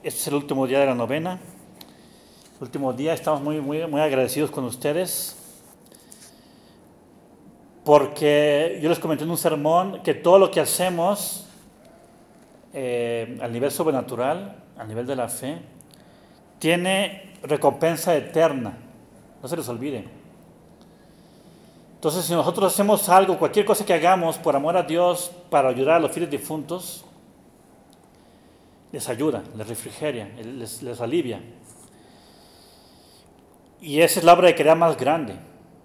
Este es el último día de la novena. Último día, estamos muy agradecidos con ustedes. Porque yo les comenté en un sermón que todo lo que hacemos al nivel sobrenatural, al nivel de la fe, tiene recompensa eterna. No se les olvide. Entonces, si nosotros hacemos algo, cualquier cosa que hagamos por amor a Dios, para ayudar a los fieles difuntos, les ayuda, les refrigeria, les alivia. Y esa es la obra de caridad más grande.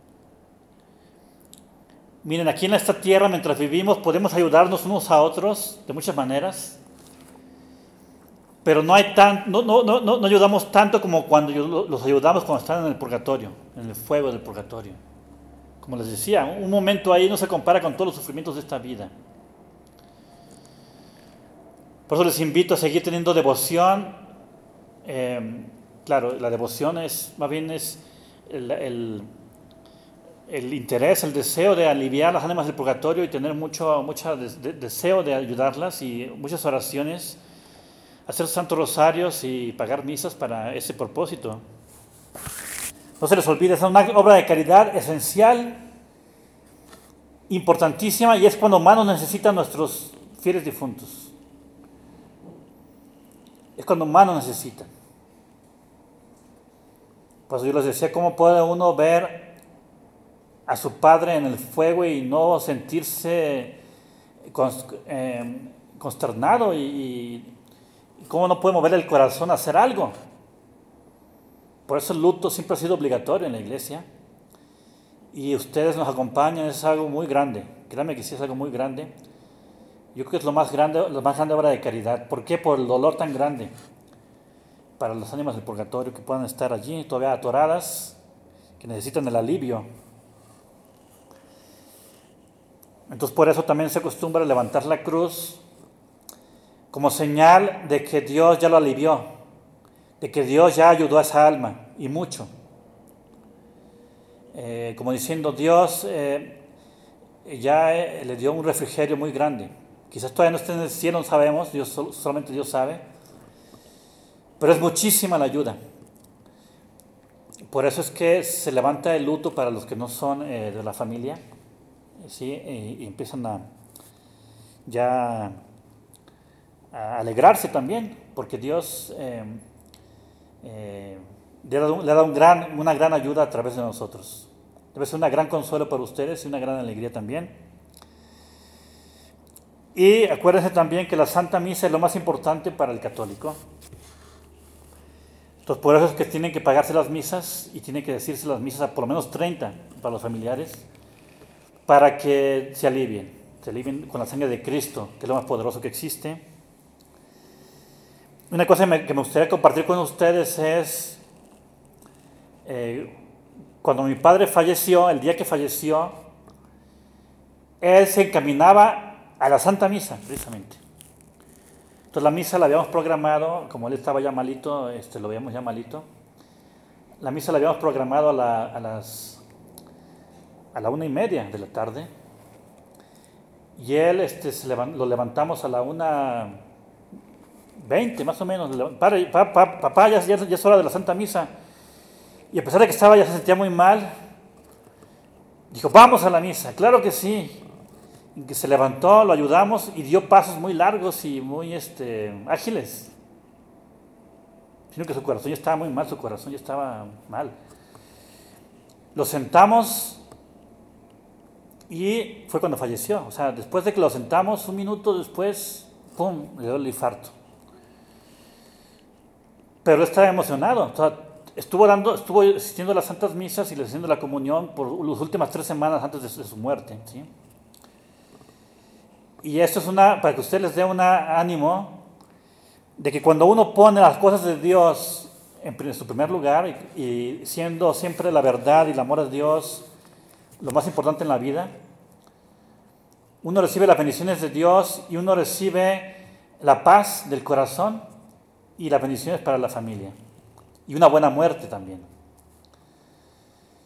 Miren, aquí en esta tierra, mientras vivimos, podemos ayudarnos unos a otros de muchas maneras, pero no ayudamos tanto como cuando los ayudamos cuando están en el purgatorio, en el fuego del purgatorio. Como les decía, un momento ahí no se compara con todos los sufrimientos de esta vida. Por eso les invito a seguir teniendo devoción. Claro, la devoción es más bien el interés, el deseo de aliviar las ánimas del purgatorio y tener mucho deseo de ayudarlas y muchas oraciones, hacer santos rosarios y pagar misas para ese propósito. No se les olvide, es una obra de caridad esencial, importantísima, y es cuando más nos necesitan nuestros fieles difuntos. Es cuando más nos necesitan. Por eso yo les decía, ¿cómo puede uno ver a su padre en el fuego y no sentirse consternado y cómo no puede mover el corazón a hacer algo? Por eso el luto siempre ha sido obligatorio en la iglesia y ustedes nos acompañan, es algo muy grande. Créanme que sí es algo muy grande. Yo creo que es la más grande obra de caridad. ¿Por qué? Por el dolor tan grande para las ánimas del purgatorio que puedan estar allí todavía atoradas, que necesitan el alivio. Entonces por eso también se acostumbra a levantar la cruz como señal de que Dios ya lo alivió, de que Dios ya ayudó a esa alma, y mucho. Como diciendo, Dios ya le dio un refrigerio muy grande. Quizás todavía no esté en el cielo, no sabemos, solamente Dios sabe, pero es muchísima la ayuda. Por eso es que se levanta el luto para los que no son de la familia, ¿sí? Y empiezan a alegrarse también, porque Dios le ha dado una gran ayuda a través de nosotros. Debe ser una gran consuelo para ustedes y una gran alegría también. Y acuérdense también que la Santa Misa es lo más importante para el católico. Entonces por eso es que tienen que pagarse las misas y tienen que decirse las misas a por lo menos 30 para los familiares, para que se alivien con la sangre de Cristo, que es lo más poderoso que existe. Una cosa que me gustaría compartir con ustedes es, cuando mi padre falleció, el día que falleció, él se encaminaba a la Santa Misa, precisamente. Entonces la misa la habíamos programado, como él estaba ya malito, lo veíamos ya malito, la misa la habíamos programado a la 1:30 de la tarde, y él lo levantamos a la 1:20 más o menos. Papá, ya es hora de la Santa Misa. Y a pesar de que ya se sentía muy mal, dijo, vamos a la misa. Claro que sí. Y que se levantó, lo ayudamos y dio pasos muy largos y muy ágiles. Sino que su corazón ya estaba muy mal, Lo sentamos y fue cuando falleció. O sea, después de que lo sentamos, un minuto después, ¡pum!, le dio el infarto. Pero él estaba emocionado. O sea, estuvo asistiendo a las santas misas y haciendo la comunión por las últimas 3 semanas antes de su muerte, ¿sí? Y esto es para que usted les dé un ánimo de que cuando uno pone las cosas de Dios en su primer lugar y siendo siempre la verdad y el amor a Dios lo más importante en la vida, uno recibe las bendiciones de Dios y uno recibe la paz del corazón y las bendiciones para la familia. Y una buena muerte también.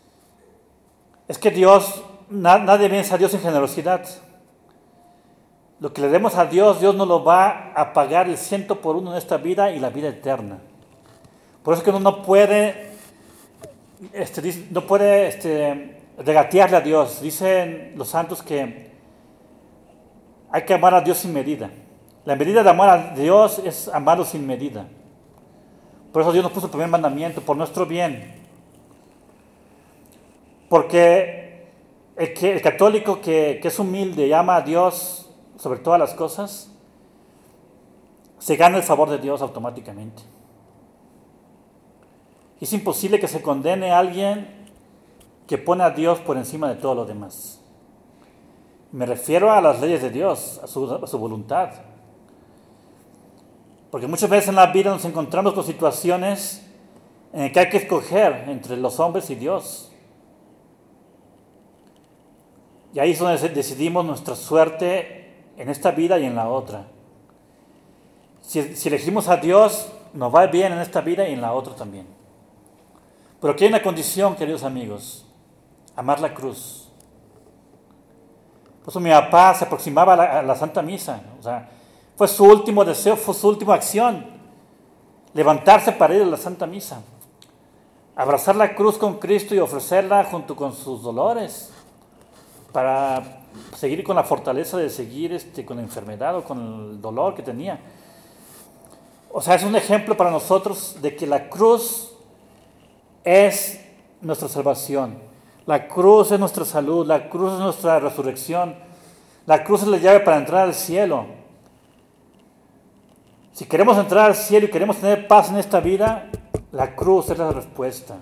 Es que nadie vence a Dios en generosidad. lo que le demos a Dios, Dios nos lo va a pagar el 100 por 1 en esta vida y la vida eterna. Por eso es que uno no puede, regatearle a Dios. Dicen los santos que hay que amar a Dios sin medida. La medida de amar a Dios es amarlo sin medida. Por eso Dios nos puso el primer mandamiento, por nuestro bien. Porque el católico que es humilde y ama a Dios sobre todas las cosas, se gana el favor de Dios automáticamente. Es imposible que se condene a alguien que pone a Dios por encima de todo lo demás. Me refiero a las leyes de Dios, a su voluntad. Porque muchas veces en la vida nos encontramos con situaciones en las que hay que escoger entre los hombres y Dios. Y ahí es donde decidimos nuestra suerte en esta vida y en la otra. Si elegimos a Dios, nos va bien en esta vida y en la otra también. Pero aquí hay una condición, queridos amigos: amar la cruz. Por eso mi papá se aproximaba a la Santa Misa. O sea, fue su último deseo, fue su última acción, levantarse para ir a la Santa Misa, abrazar la cruz con Cristo y ofrecerla junto con sus dolores, para seguir con la fortaleza de seguir con la enfermedad o con el dolor que tenía. O sea, es un ejemplo para nosotros de que la cruz es nuestra salvación. La cruz es nuestra salud, la cruz es nuestra resurrección, la cruz es la llave para entrar al cielo. Si queremos entrar al cielo y queremos tener paz en esta vida, la cruz es la respuesta.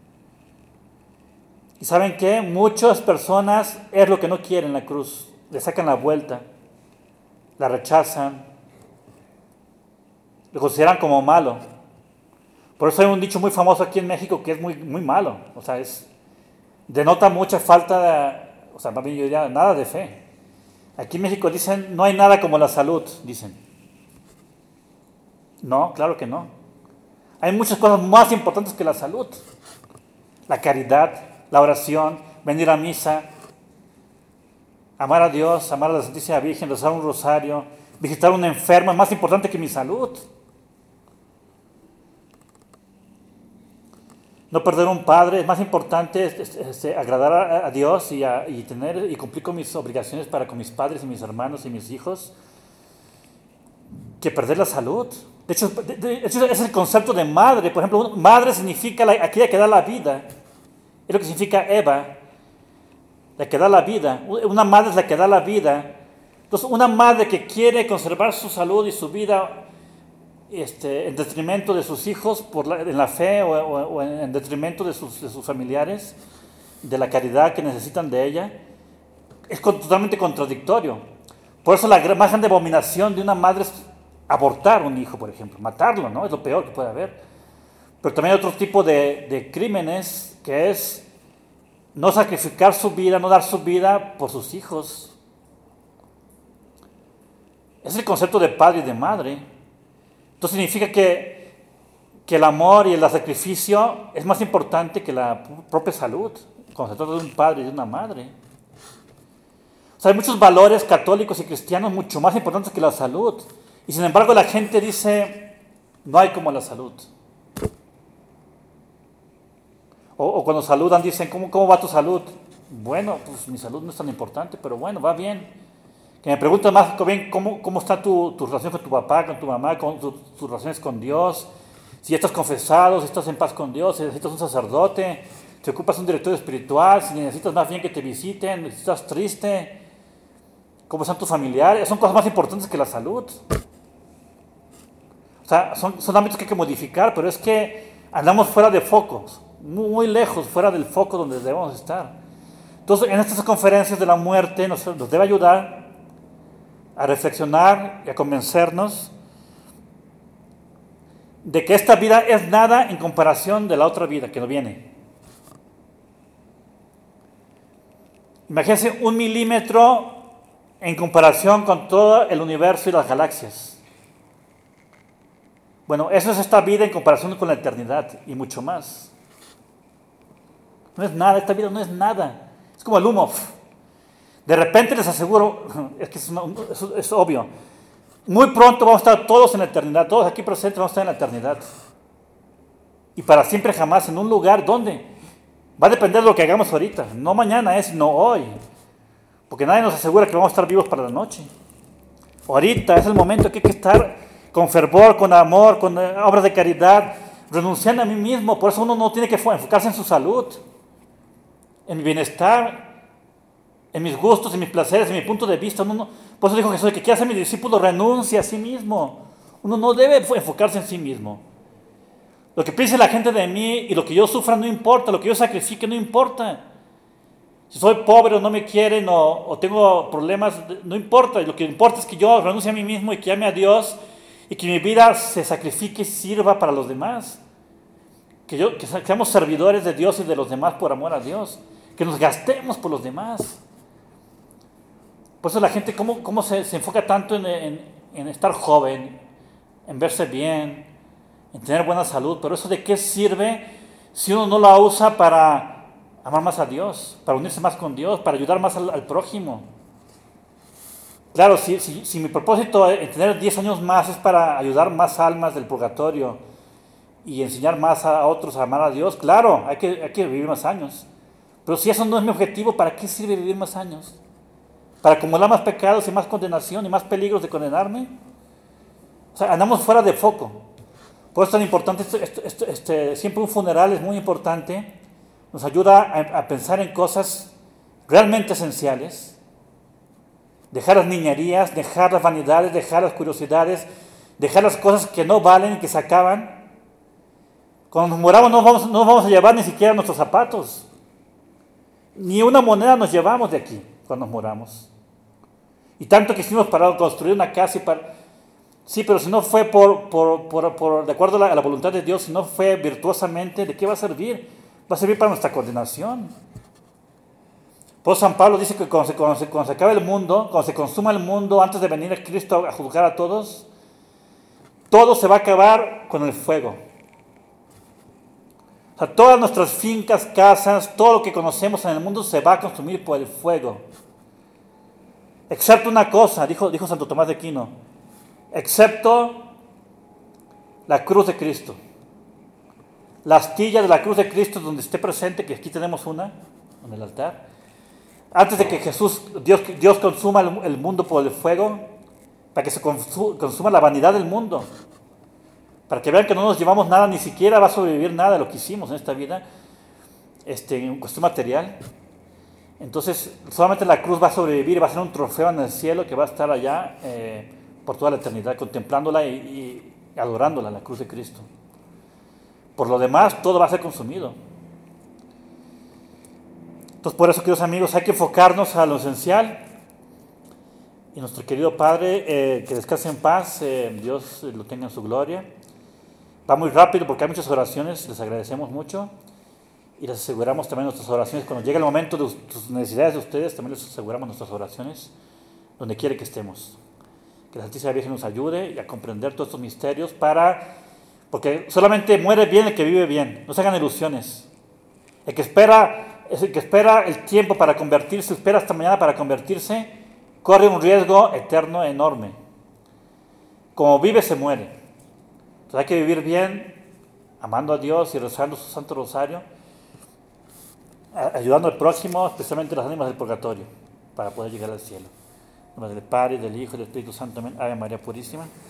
¿Y saben qué? Muchas personas es lo que no quieren la cruz, le sacan la vuelta, la rechazan, lo consideran como malo. Por eso hay un dicho muy famoso aquí en México que es muy, muy malo. O sea, denota mucha falta más bien yo diría, nada de fe. Aquí en México dicen, no hay nada como la salud, dicen. No, claro que no. Hay muchas cosas más importantes que la salud. La caridad, la oración, venir a misa, amar a Dios, amar a la Santísima Virgen, rezar un rosario, visitar a un enfermo, es más importante que mi salud. No perder un padre, es más importante agradar a Dios y cumplir con mis obligaciones para con mis padres y mis hermanos y mis hijos, que perder la salud. De hecho, es el concepto de madre. Por ejemplo, madre significa aquella que da la vida. Es lo que significa Eva, la que da la vida. Una madre es la que da la vida. Entonces, una madre que quiere conservar su salud y su vida en detrimento de sus hijos en la fe o en detrimento de sus familiares, de la caridad que necesitan de ella, es totalmente contradictorio. Por eso la más grande abominación de una madre es abortar un hijo, por ejemplo, matarlo, ¿no? Es lo peor que puede haber. Pero también hay otro tipo de crímenes, que es no sacrificar su vida, no dar su vida por sus hijos. Es el concepto de padre y de madre. Entonces significa que el amor y el sacrificio es más importante que la propia salud, cuando se trata de un padre y de una madre. O sea, hay muchos valores católicos y cristianos mucho más importantes que la salud. Y sin embargo la gente dice, no hay como la salud. O cuando saludan dicen, ¿cómo va tu salud? Bueno, pues mi salud no es tan importante, pero bueno, va bien. Que me preguntan más bien cómo está tu relación con tu papá, con tu mamá, con tus relaciones con Dios, si estás confesado, si estás en paz con Dios, si necesitas un sacerdote, si ocupas un directorio espiritual, si necesitas más bien que te visiten, si estás triste, cómo están tus familiares. Son cosas más importantes que la salud. O sea, son ámbitos que hay que modificar, pero es que andamos fuera de focos, muy lejos, fuera del foco donde debemos estar. Entonces, en estas conferencias de la muerte nos debe ayudar a reflexionar y a convencernos de que esta vida es nada en comparación de la otra vida que nos viene. Imagínense 1 milímetro en comparación con todo el universo y las galaxias. Bueno, eso es esta vida en comparación con la eternidad y mucho más. No es nada, esta vida no es nada. Es como el humo. De repente les aseguro, es que es obvio, muy pronto vamos a estar todos en la eternidad, todos aquí presentes vamos a estar en la eternidad. Y para siempre jamás, en un lugar, ¿dónde? Va a depender de lo que hagamos ahorita, no mañana, no hoy. Porque nadie nos asegura que vamos a estar vivos para la noche. Ahorita es el momento que hay que estar con fervor, con amor, con obras de caridad, renunciando a mí mismo. Por eso uno no tiene que enfocarse en su salud, en mi bienestar, en mis gustos, en mis placeres, en mi punto de vista. Por eso dijo Jesús, el que quiera ser mi discípulo renuncia a sí mismo. Uno no debe enfocarse en sí mismo. Lo que piense la gente de mí y lo que yo sufra no importa, lo que yo sacrifique no importa. Si soy pobre o no me quieren o tengo problemas, no importa. Lo que importa es que yo renuncie a mí mismo y que ame a Dios y que mi vida se sacrifique y sirva para los demás. Que seamos servidores de Dios y de los demás por amor a Dios. Que nos gastemos por los demás. Por eso la gente, ¿cómo se enfoca tanto en estar joven, en verse bien, en tener buena salud? Pero eso, ¿de qué sirve si uno no la usa para amar más a Dios, para unirse más con Dios, para ayudar más al prójimo? Claro, si mi propósito en tener 10 años más es para ayudar más almas del purgatorio y enseñar más a otros a amar a Dios, claro, hay que vivir más años. Pero si eso no es mi objetivo, ¿para qué sirve vivir más años? ¿Para acumular más pecados y más condenación y más peligros de condenarme? O sea, andamos fuera de foco. Por eso es tan importante, siempre un funeral es muy importante. Nos ayuda a pensar en cosas realmente esenciales. Dejar las niñerías, dejar las vanidades, dejar las curiosidades, dejar las cosas que no valen y que se acaban. Cuando nos muramos no vamos a llevar ni siquiera nuestros zapatos. Ni una moneda nos llevamos de aquí cuando nos muramos. Y tanto que hicimos para construir una casa y para... Sí, pero si no fue de acuerdo a la voluntad de Dios, si no fue virtuosamente, ¿de qué va a servir? Va a servir para nuestra condenación. Por eso San Pablo dice que cuando se acabe el mundo, cuando se consuma el mundo, antes de venir a Cristo a juzgar a todos, todo se va a acabar con el fuego. O sea, todas nuestras fincas, casas, todo lo que conocemos en el mundo se va a consumir por el fuego. Excepto una cosa, dijo Santo Tomás de Aquino, excepto la cruz de Cristo. La astilla de la cruz de Cristo donde esté presente, que aquí tenemos una, en el altar. Antes de que Dios consuma el mundo por el fuego, para que se consuma la vanidad del mundo, para que vean que no nos llevamos nada, ni siquiera va a sobrevivir nada de lo que hicimos en esta vida, en cuestión material. Entonces, solamente la cruz va a sobrevivir y va a ser un trofeo en el cielo que va a estar allá por toda la eternidad, contemplándola y adorándola, la cruz de Cristo. Por lo demás, todo va a ser consumido. Entonces, por eso, queridos amigos, hay que enfocarnos a lo esencial. Y nuestro querido Padre, que descanse en paz, Dios lo tenga en su gloria. Va muy rápido porque hay muchas oraciones, les agradecemos mucho. Y les aseguramos también nuestras oraciones. Cuando llegue el momento de sus necesidades de ustedes, también les aseguramos nuestras oraciones, donde quiera que estemos. Que la Santísima Virgen nos ayude a comprender todos estos misterios porque solamente muere bien el que vive bien. No se hagan ilusiones. El que espera el tiempo para convertirse, espera hasta mañana para convertirse, corre un riesgo eterno enorme. Como vive, se muere. Entonces hay que vivir bien, amando a Dios y rezando su Santo Rosario, ayudando al próximo, especialmente las ánimas del purgatorio, para poder llegar al cielo. En nombre del Padre, del Hijo y del Espíritu Santo. Amén. Ave María Purísima.